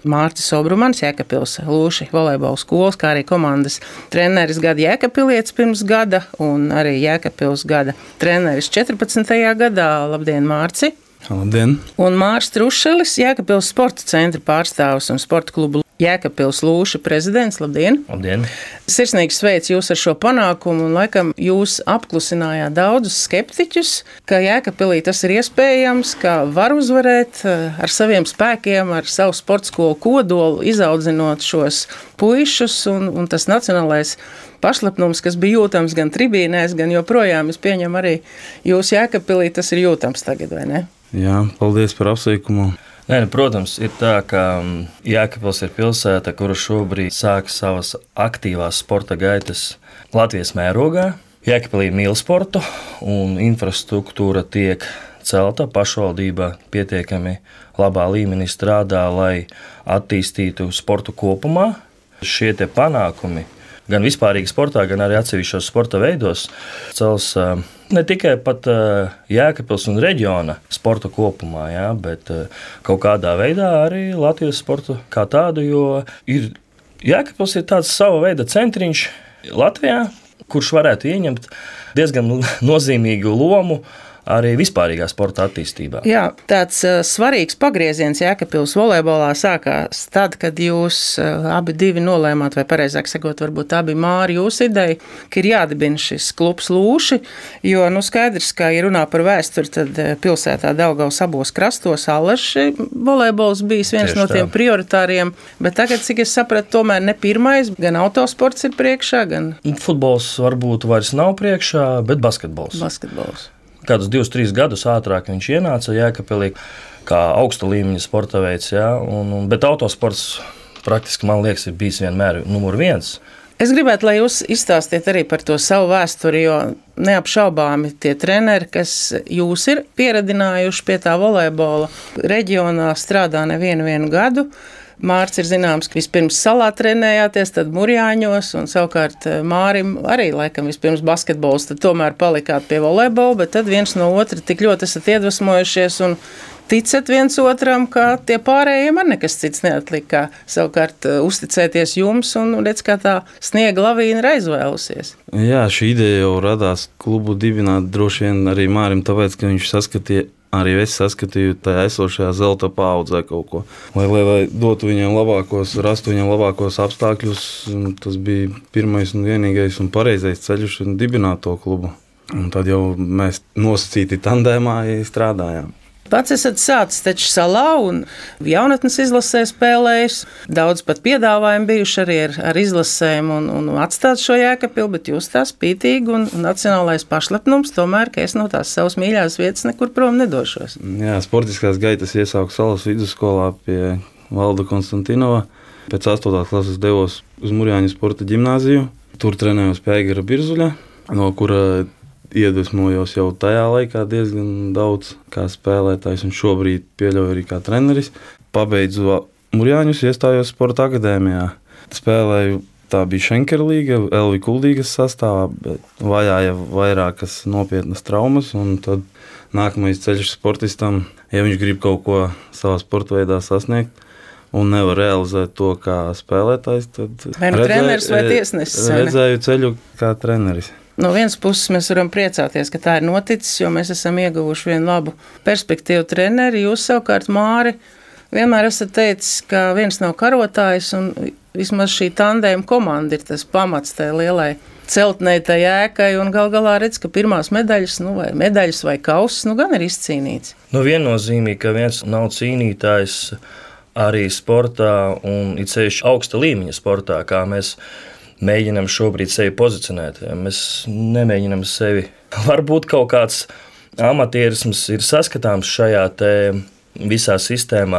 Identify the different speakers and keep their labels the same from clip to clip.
Speaker 1: Mārcis Obrumans, Jēkabpils Lūši volejbola skolas, kā arī komandas treneris gada Jēkabpilietis pirms gada un arī Jēkabpils gada treneris 14. gadā. Labdien, Mārci!
Speaker 2: Labdien!
Speaker 1: Un Mārs Trušelis, Jēkabpils sporta centra pārstāvis un sporta klubu Jēkabpils Lūša prezidents. Labdien!
Speaker 3: Labdien!
Speaker 1: Sirsnīgi sveicu jūs ar šo panākumu, un laikam jūs apklusinājāt daudzus skeptiķus, ka Jēkabpilī tas ir iespējams, ka var uzvarēt ar saviem spēkiem, ar savu sporta skolu kodolu, izaudzinot šos puišus, un tas nacionālais pašlepnums, kas bija jūtams gan tribīnēs, gan joprojām, es pieņemu arī jūsu Jēkabpilī, tas ir jūtams tagad, vai ne?
Speaker 2: Jā, paldies par apsveikumu.
Speaker 3: Nē, protams, ir tā, ka Jēkabpils ir pilsēta, kura šobrīd sāk savas aktīvās sporta gaitas Latvijas mērogā. Jēkabpilī mīl sportu un infrastruktūra tiek celta, pašvaldība pietiekami labā līmenī strādā, lai attīstītu sportu kopumā. Šie te panākumi gan vispārīgi sportā, gan arī atsevišķos sporta veidos cels ne tikai pat Jēkabpils un reģiona sporta kopumā, jā, bet kaut kādā veidā arī Latvijas sportu kā tādu, jo Jēkabpils ir tāds sava veida centriņš Latvijā, kurš varētu ieņemt diezgan nozīmīgu lomu arī vispārīgā sporta attīstībā.
Speaker 1: Jā, tāds svarīgs pagrieziens Jēkabpils volejbolā sākās tad, kad jūs abi divi nolēmāt, vai pareizāk sakot, varbūt abi Māri jūsu ideja, ka ir jādibina šis klubs Lūši, jo skaidrs, ka, ja runā par vēsturi, tad pilsētā Daugavas abos krastos Allaši volejbols bijis viens no tiem prioritāriem, bet tagad, cik es sapratu, tomēr ne pirmais, gan autosports ir priekšā, gan...
Speaker 3: Futbols varbūt vairs nav priekšā, bet basketbols. Kādus 2-3 gadus ātrāk viņš ienāca Jēkabpilī kā augsta līmeņa sporta veids, jā, bet autosports praktiski, man liekas, ir bijis vienmēr numur 1.
Speaker 1: Es gribētu, lai jūs izstāstiet arī par to savu vēsturi, jo neapšaubāmi tie treneri, kas jūs ir pieradinājuši pie tā volejbola reģionā, strādā nevienu gadu. Mārcis ir zināms, ka vispirms salā trenējāties, tad Murjāņos, un savukārt Mārim arī laikam vispirms basketbols, tad tomēr palikāt pie volejbola, bet tad viens no otra tik ļoti esat iedvesmojušies un ticat viens otram, ka tie pārējiem ar nekas cits neatliek, kā savukārt uzticēties jums un redz, kā tā sniega lavīna ir aizvēlusies. Jā,
Speaker 2: šī ideja jau radās klubu dibināt droši vien arī Mārim, tāpēc, ka viņš saskatīja, arī es saskatīju tajā esošajā zelta paaudzē kaut ko. Lai dotu viņiem labākos, rastu viņiem labākos apstākļus, tas bija pirmais un vienīgais un pareizais ceļš un dibināt to klubu. Un tad jau mēs nosacīti tandēmā strādājām.
Speaker 1: Pats esat sācis taču salā un jaunatnes izlasē spēlējis. Daudz pat piedāvājumu bijuši arī ar izlasēm un atstāt šo Jēkabpili, bet jūs tā spītīgi un nacionālais pašlepnums tomēr, ka es no tās savas mīļās vietas nekur prom nedošos.
Speaker 2: Jā, sportiskās gaitas iesāku Salas vidusskolā pie Valda Konstantinova. Pēc 8. klases devos uz Murjāņu sporta ģimnāziju. Tur trenējos pie Eigara Birzuļa, no kura iedvesmojos jau tajā laikā diezgan daudz kā spēlētājs un šobrīd pieļauju arī kā treneris. Pabeidzu Murjāņus, iestājos sporta akadēmijā. Spēlēju, tā bija Šenkera līga, Elvi Kuldīgas sastāvā, bet vajāja vairākas nopietnas traumas, un tad nākamais ceļš sportistam, ja viņš grib kaut ko savā sporta veidā sasniegt un nevar realizēt to kā spēlētājs, tad
Speaker 1: treneris vai tiesnesis?
Speaker 2: Redzēju ceļu kā treneris.
Speaker 1: No vienas puses mēs varam priecāties, ka tā ir noticis, jo mēs esam ieguvuši vienu labu perspektīvu treneri. Jūs savukārt, Māri, vienmēr esat teicis, ka viens nav karotājs un vismaz šī tandēma komanda ir tas pamats tai lielai celtnei, tai ēkai un gal galā redz, ka pirmās medaļas, vai medaļas vai kauss, gan ir izcīnīts.
Speaker 3: Viennozīmīgi, ka viens nav cīnītājs arī sportā un it sevišķi augsta līmeņa sportā, kā mēs mēģinam šobrīd sevi pozicionēt. Mēs nemēģinam sevi. Varbūt kaut kāds amatierisms ir saskatāms šajā te visā sistēmā,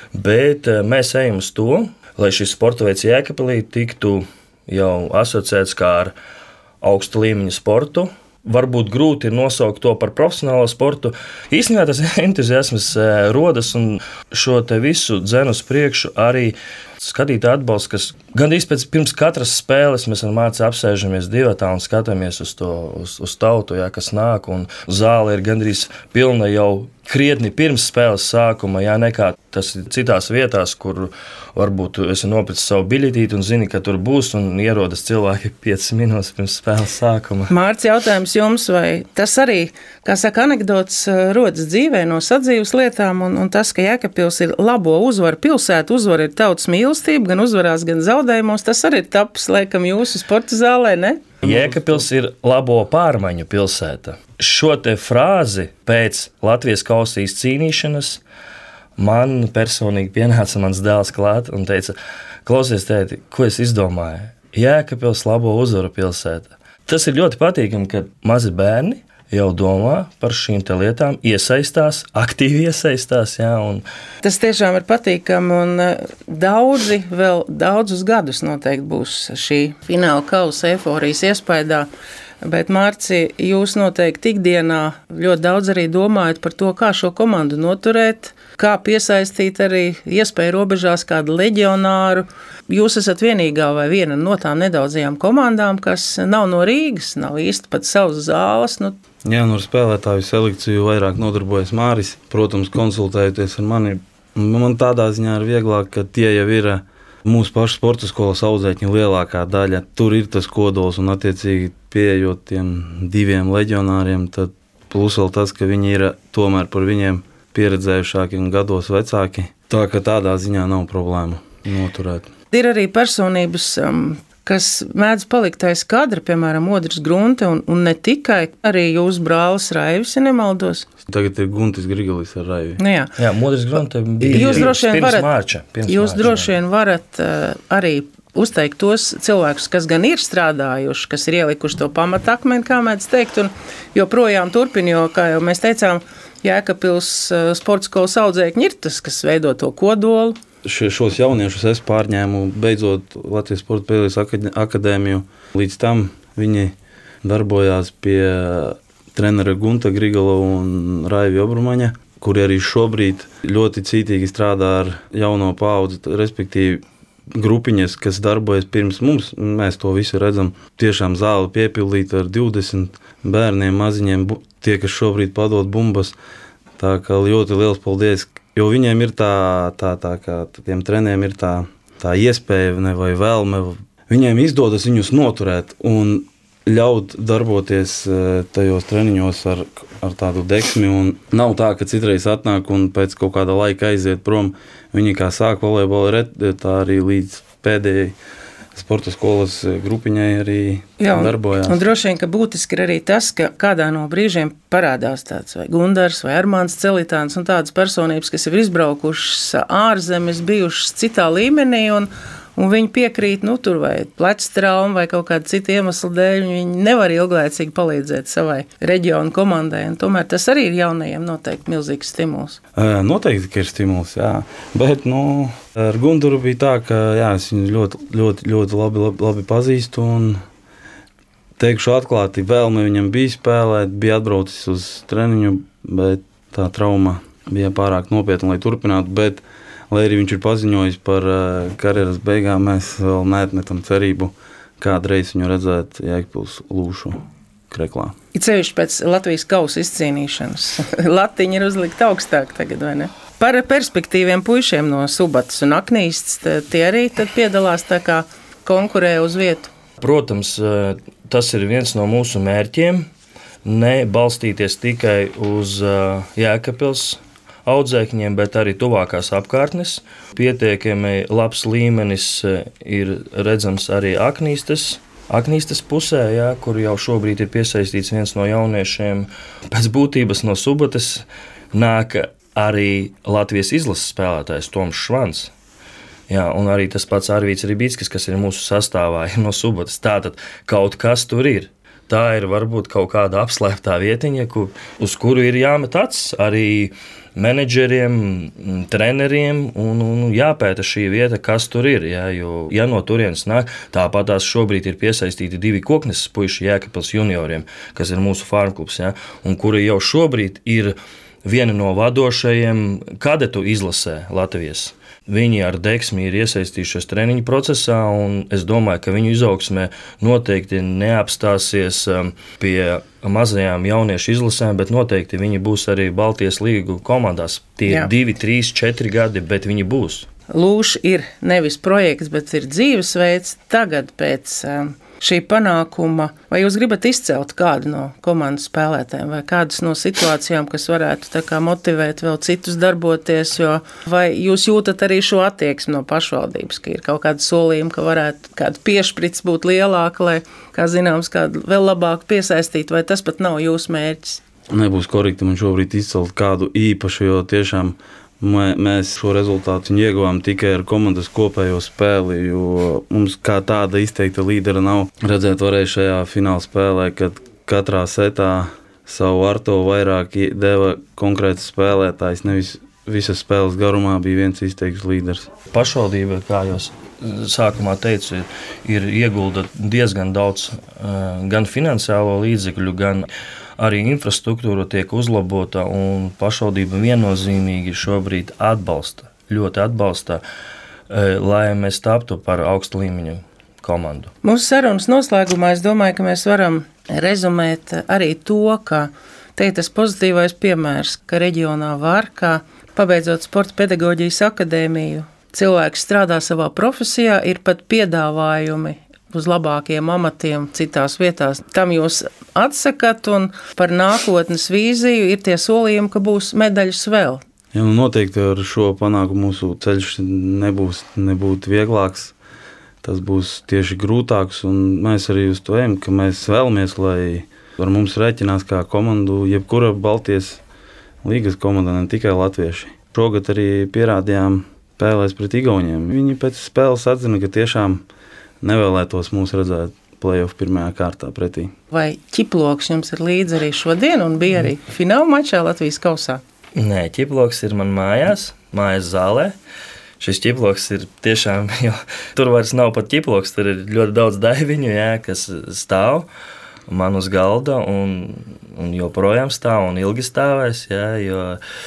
Speaker 3: bet mēs ejam uz to, lai šis sporta veids Jēkabpilī tiktu jau asociēts kā ar augsta līmeņa sportu. Varbūt grūti ir nosaukt to par profesionālo sportu. Īstenībā tas entuziasms rodas un šo te visu dzenu uz priekšu arī skatītāju atbalsts, kas gandrīz pirms katras spēles mēs ar Mārci apsēžamies divatā un skatāmies uz tautu, jā, kas nāk, un zāle ir gandrīz pilna jau krietni pirms spēles sākuma, jā, nekā tas ir citās vietās, kur varbūt tu esi nopircis savu biļetīti un zini, ka tur būs un ierodas cilvēki 5 minūtes pirms spēles sākuma.
Speaker 1: Mārci, jautājums jums, vai tas arī, kā saka, anekdots rodas dzīvē no sadzīves lietām, un tas, ka Jēkabpils ir labo uzvaru pilsēta, uzvara ir tautas mīlestība, gan uzvarās, gan zaudējumos, tas arī ir tapis, laikam, jūsu sporta zālē, ne?
Speaker 3: Jēkabpils ir labo pārmaiņu pilsēta. Šo te frāzi pēc Latvijas kausa izcīnīšanas man personīgi pienāca mans dēls klāt un teica, klausies, tēti, ko es izdomāju? Jēkabpils labo uzvaru pilsēta. Tas ir ļoti patīkami, ka mazi bērni jau domā par šīm te lietām, iesaistās, aktīvi iesaistās. Jā, un
Speaker 1: tas tiešām ir patīkami, un daudzus gadus noteikti būs šī fināla kausa eifórijas iespaidā. Bet, Mārci, jūs noteikti ikdienā ļoti daudz arī domājat par to, kā šo komandu noturēt, kā piesaistīt arī iespēju robežās kādu leģionāru. Jūs esat vienīgā vai viena no tām nedaudzajām komandām, kas nav no Rīgas, nav īsti pat savas zāles.
Speaker 2: Jā, ar spēlētāju selekciju vairāk nodarbojas Māris. Protams, konsultējoties ar mani. Man tādā ziņā ir vieglāk, ka tie jau ir mūsu pašu sporta skolas audzēkņu lielākā daļa. Tur ir tas kodols un attiecīgi pieejot tiem 2 leģionāriem, tad plus vēl tas, ka viņi ir tomēr par viņiem pieredzējušāki un gados vecāki. Tā ka tādā ziņā nav problēma noturēt.
Speaker 1: Ir arī personības, kas mēdz palikt aiz kadra, piemēram, Odris Grunte, un ne tikai, arī jūsu brālis Raivis, ja nemaldos.
Speaker 2: Tagad ir Guntis Grigalis ar Raivi.
Speaker 3: Jā, Odris Grunte bija pirms Mārča.
Speaker 1: Jūs droši vien varat arī uzteikt tos cilvēkus, kas gan ir strādājuši, kas ir ielikuši to pamatakmeni, kā mēdz teikt, un joprojām turpina, jo, kā jau mēs teicām, Jēkabpils sporta skolas audzēkņi ir tas, kas veido to kodolu.
Speaker 2: Šos jauniešus es pārņēmu beidzot Latvijas Sporta Pēļas akadēmiju. Līdz tam viņi darbojās pie trenera Gunta Grigala un Raivi Obrumaņa, kuri arī šobrīd ļoti cītīgi strādā ar jauno paudzi, respektīvi grupiņas, kas darbojas pirms mums. Mēs to visu redzam. Tiešām zāle piepildīta ar 20 bērniem, maziņiem, tie, kas šobrīd padod bumbas. Tā kā ļoti liels paldies, jo viņiem ir kā tiem treniem ir tā iespēja vai vēlme. Viņiem izdodas viņus noturēt un ļaut darboties tajos treniņos ar tādu deksmi. Un nav tā, ka citreiz atnāk un pēc kaut kāda laika aiziet prom. Viņi kā sāk volejbolu, tā arī līdz pēdējai sporta skolas grupiņai arī darbojās.
Speaker 1: Un droši vien, ka būtiski ir arī tas, ka kādā no brīžiem parādās tāds vai Gundars vai Armāns Celitāns un tādas personības, kas ir izbraukušas ārzemes, bijušas citā līmenī un viņi piekrīt, tur vai plecs trauma vai kaut kāda cita iemesla dēļ, viņi nevar ilglaicīgi palīdzēt savai reģionu komandai, un tomēr tas arī ir jaunajiem noteikti milzīgs stimuls.
Speaker 2: Noteikti, ka ir stimuls, jā, bet, ar Gundaru bija tā, ka, jā, es viņu ļoti, ļoti, ļoti labi pazīstu, un teikšu atklāti, vēlme viņam bija spēlēt, bija atbraucis uz treniņu, bet tā trauma bija pārāk nopietna, lai turpinātu, bet lai arī viņš ir paziņojis par karjeras beigām, mēs vēl neatmetam cerību kādreiz viņu redzēt Jēkabpils lūšu kreklā.
Speaker 1: Ir ceļš pēc Latvijas kausa izcīnīšanas. Latiņa ir uzlikta augstāk tagad, vai ne? Par perspektīviem puišiem no Subates un Aknīstes, tie arī tad piedalās tā kā konkurē uz vietu?
Speaker 3: Protams, tas ir viens no mūsu mērķiem, nebalstīties tikai uz Jēkabpils audzēkņiem, bet arī tuvākās apkārtnes. Pietiekami labs līmenis ir redzams arī Aknīstes pusē, kur jau šobrīd ir piesaistīts viens no jauniešiem. Pēc būtības no Subates nāk arī Latvijas izlases spēlētājs Toms Švans. Un arī tas pats Arvīts Ribickis, kas ir mūsu sastāvā, ir no Subates. Tātad kaut kas tur ir. Tā ir varbūt kaut kāda apslēptā vietiņa, uz kuru ir jāmet acis arī menedžeriem, treneriem un jāpēta šī vieta, kas tur ir. Jo, ja no turienes nāk, tāpat tās šobrīd ir piesaistīti 2 koknes puiši Jēkabpils junioriem, kas ir mūsu farmklubs, un kuri jau šobrīd ir viena no vadošajiem kadetu izlasē Latvijas. Viņi ar deksmi ir iesaistījušies treniņu procesā, un es domāju, ka viņu izaugsmē noteikti neapstāsies pie mazajām jauniešu izlasēm, bet noteikti viņi būs arī Baltijas līgu komandās. Tie ir 2, 3, 4 gadi, bet viņi būs.
Speaker 1: Lūša ir nevis projekts, bet ir dzīvesveids. Tagad pēc šī panākuma, vai jūs gribat izcelt kādu no komandas spēlētājiem vai kādus no situācijām, kas varētu tā kā motivēt vēl citus darboties, vai jūs jūtat arī šo attieksmi no pašvaldības, ka ir kaut kāda solījuma, ka varētu kāda piešprits būt lielāka, lai, kā zināms, kādu vēl labāk piesaistīt, vai tas pat nav jūsu mērķis?
Speaker 2: Nebūs korekti man šobrīd izcelt kādu īpašu, jo tiešām mēs šo rezultātu ieguvām tikai ar komandas kopējo spēli, jo mums kā tāda izteikta līdera nav. Redzēt, varēja šajā fināla spēlē, kad katrā setā savu arto vairāk deva konkrēts spēlētājs, nevis visas spēles garumā bija viens izteikts līderis.
Speaker 3: Pašvaldība, kā jūs sākumā teicu, ir iegulda diezgan daudz gan finansiālo līdzekļu, gan arī infrastruktūra tiek uzlabota, un pašvaldība viennozīmīgi šobrīd ļoti atbalsta, lai mēs taptu par augstu līmeņu komandu.
Speaker 1: Mūsu sarunas noslēgumā es domāju, ka mēs varam rezumēt arī to, ka te ir tas pozitīvais piemērs, ka reģionā var, kā pabeidzot sporta pedagoģijas akadēmiju, cilvēks strādā savā profesijā, ir pat piedāvājumi uz labākiem amatiem citās vietās. Tam jūs atsakat, un par nākotnes vīziju ir tie solījumi, ka būs medaļas vēl.
Speaker 2: Ja, noteikti ar šo panākumu mūsu ceļš nebūtu vieglāks. Tas būs tieši grūtāks, un mēs arī uz to ejam, ka mēs vēlamies, lai ar mums rēķinās kā komandu jebkura Baltijas līgas komanda, ne tikai latvieši. Šogad arī pierādījām spēlēs pret Igauniem. Viņi pēc spēles atzina, ka tiešām nevēlētos mūs redzēt play-off pirmajā kārtā pretī.
Speaker 1: Vai ķiploks jums ir līdzi arī šodien un bija arī fināla mačā Latvijas kausā?
Speaker 3: Nē, ķiploks ir man mājas zālē. Šis ķiploks ir tiešām, jo tur vairs nav pat ķiploks, tur ir ļoti daudz daiviņu, kas stāv man uz galda un joprojām stāv un ilgi stāvēs, jo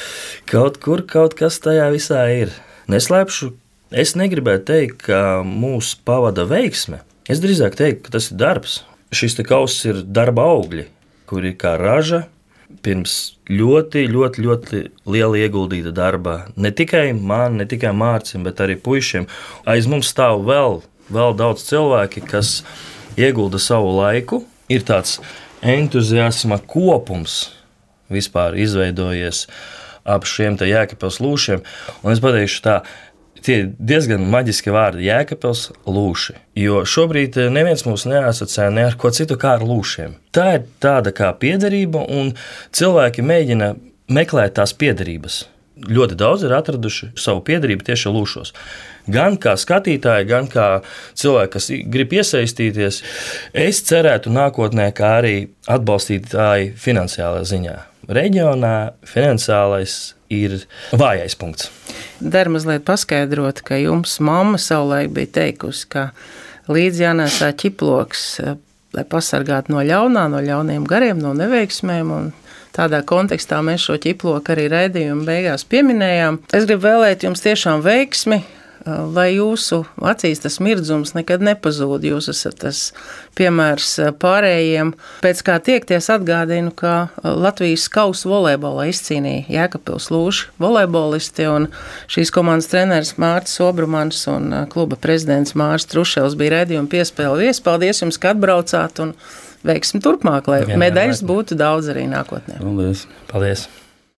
Speaker 3: kaut kas tajā visā ir. Neslēpšu, es negribētu teikt, ka mūs pavada veiksme. Es drīzāk teiktu, ka tas ir darbs. Šis te kauss ir darba augļi, kur ir kā raža pirms ļoti, ļoti, ļoti liela ieguldīta darba. Ne tikai man, ne tikai Mārcim, bet arī puišiem. Aiz mums stāv vēl daudz cilvēki, kas iegulda savu laiku. Ir tāds entuziasma kopums vispār izveidojies ap šiem te Jēkabpils lūšiem. Un es pateikšu tā, tie ir diezgan maģiski vārdi Jēkabpils lūši, jo šobrīd neviens mūs neasociē ne ar ko citu kā ar lūšiem. Tā ir tāda kā piederība, un cilvēki mēģina meklēt tās piederības. Ļoti daudz ir atraduši savu piederību tieši lūšos. Gan kā skatītāji, gan kā cilvēki, kas grib iesaistīties. Es cerētu nākotnē, kā arī atbalstītāji finansiālā ziņā. Reģionā finansiālais ir vājais punkts.
Speaker 1: Der mazliet paskaidrot, ka jums mamma savulaik bija teikusi, ka līdz jānēsā ķiploks, lai pasargātu no ļaunā, no ļauniem gariem, no neveiksmēm, un tādā kontekstā mēs šo ķiploku arī raidījumu beigās pieminējām. Es gribu vēlēt jums tiešām veiksmi, lai jūsu acīs tas mirdzums nekad nepazūd. Jūs esat tas piemērs pārējiem. Pēc kā tiekties atgādinu, ka Latvijas kausa volejbolā izcīnīja Jēkabpils lūši volejbolisti, un šīs komandas treneris Mārcis Obrumans un kluba prezidents Māris Trušels bija raidījuma piespēle viesi. Paldies jums, ka atbraucāt, un veiksmi turpmāk, lai medaļas būtu daudz arī nākotnē.
Speaker 2: Paldies!
Speaker 3: Paldies!